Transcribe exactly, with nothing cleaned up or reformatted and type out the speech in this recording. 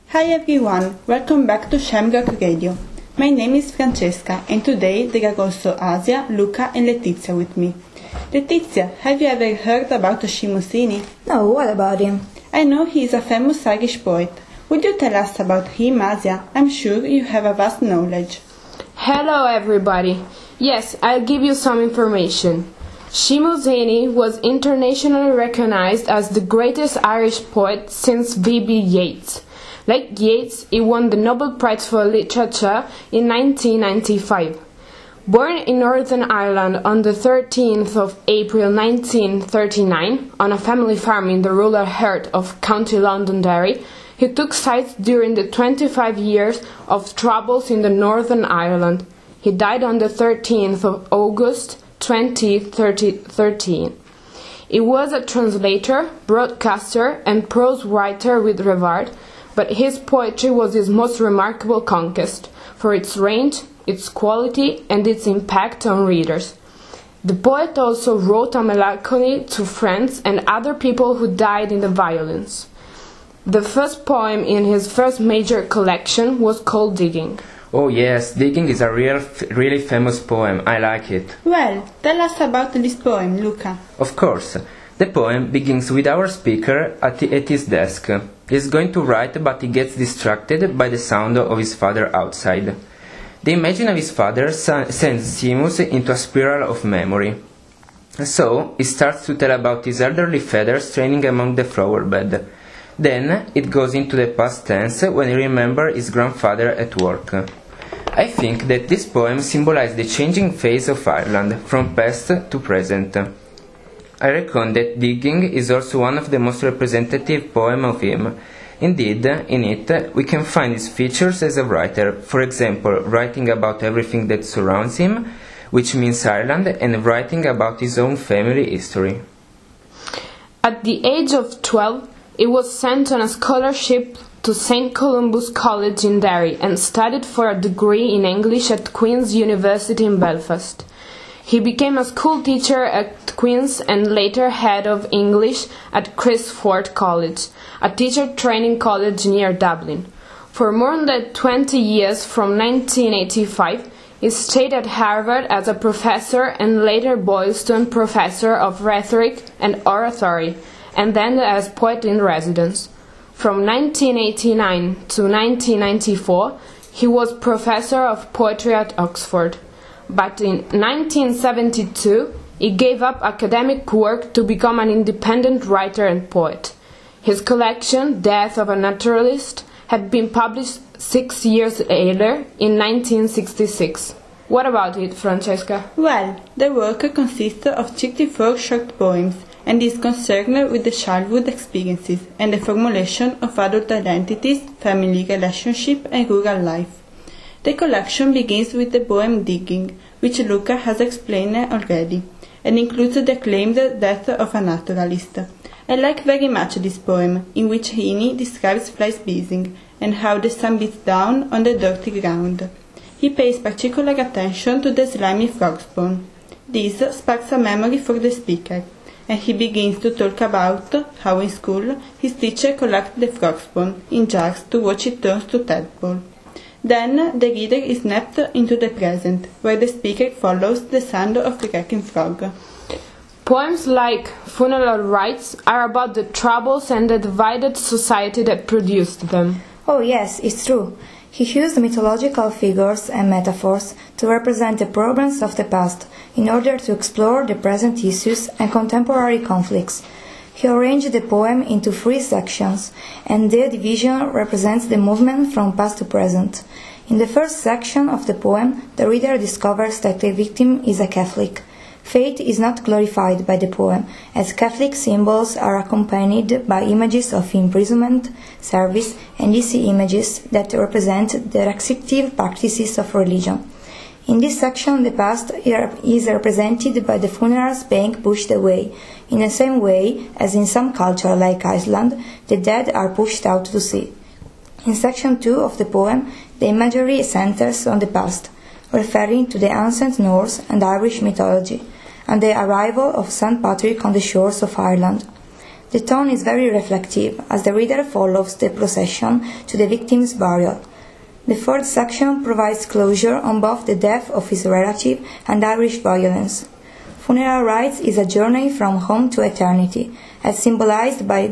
Hi everyone, welcome back to Shamrock Radio. My name is Francesca and today there are also Asia, Luca and Letizia with me. Letizia, have you ever heard about Seamus Heaney? No, what about him? I know he is a famous Irish poet. Would you tell us about him, Asia? I'm sure you have a vast knowledge. Hello everybody. Yes, I'll give you some information. Seamus Heaney was internationally recognized as the greatest Irish poet since V B Yeats. Like Yeats, he won the Nobel Prize for Literature in nineteen ninety-five. Born in Northern Ireland on the thirteenth of April nineteen thirty-nine, on a family farm in the rural heart of County Londonderry, he took sides during the twenty-five years of troubles in the Northern Ireland. He died on the thirteenth of August twenty thirteen. He was a translator, broadcaster, and prose writer with regard, but his poetry was his most remarkable conquest, for its range, its quality, and its impact on readers. The poet also wrote a melancholy to friends and other people who died in the violence. The first poem in his first major collection was called Digging. Oh yes, Digging is a real, really famous poem. I like it. Well, tell us about this poem, Luca. Of course. The poem begins with our speaker at, at his desk. He is going to write, but he gets distracted by the sound of his father outside. The image of his father sends Seamus into a spiral of memory. So, he starts to tell about his elderly father straining among the flower bed. Then, it goes into the past tense when he remembers his grandfather at work. I think that this poem symbolizes the changing phase of Ireland, from past to present. I reckon that Digging is also one of the most representative poems of him. Indeed, in it, we can find his features as a writer, for example, writing about everything that surrounds him, which means Ireland, and writing about his own family history. At the age of twelve, he was sent on a scholarship to Saint Columba's College in Derry and studied for a degree in English at Queen's University in Belfast. He became a school teacher at Queen's and later head of English at Christford College, a teacher training college near Dublin. For more than twenty years, from nineteen eighty-five, he stayed at Harvard as a professor and later Boylston Professor of Rhetoric and Oratory, and then as poet in residence. From nineteen eighty-nine to nineteen ninety-four, he was professor of poetry at Oxford. But in nineteen seventy-two, he gave up academic work to become an independent writer and poet. His collection, Death of a Naturalist, had been published six years later, in nineteen sixty-six. What about it, Francesca? Well, the work consists of thirty-four short poems and is concerned with the childhood experiences and the formulation of adult identities, family relationship and rural life. The collection begins with the poem Digging, which Luca has explained already, and includes the acclaimed Death of a Naturalist. I like very much this poem, in which Heaney describes flies buzzing, and how the sun beats down on the dirty ground. He pays particular attention to the slimy frog spawn. This sparks a memory for the speaker, and he begins to talk about how in school his teacher collects the frog spawn in jars to watch it turn to tadpole. Then the reader is snapped into the present, where the speaker follows the sound of the cracking frog. Poems like Funeral Rites are about the troubles and the divided society that produced them. Oh yes, it's true. He used mythological figures and metaphors to represent the problems of the past in order to explore the present issues and contemporary conflicts. He arranged the poem into three sections, and their division represents the movement from past to present. In the first section of the poem, the reader discovers that the victim is a Catholic. Faith is not glorified by the poem, as Catholic symbols are accompanied by images of imprisonment, service, and easy images that represent the restrictive practices of religion. In this section, the past is represented by the funerals being pushed away, in the same way as in some cultures like Iceland, the dead are pushed out to sea. In section two of the poem, the imagery centers on the past, referring to the ancient Norse and Irish mythology, and the arrival of Saint Patrick on the shores of Ireland. The tone is very reflective, as the reader follows the procession to the victim's burial. The third section provides closure on both the death of his relative and Irish violence. Funeral Rites is a journey from home to eternity, as symbolized by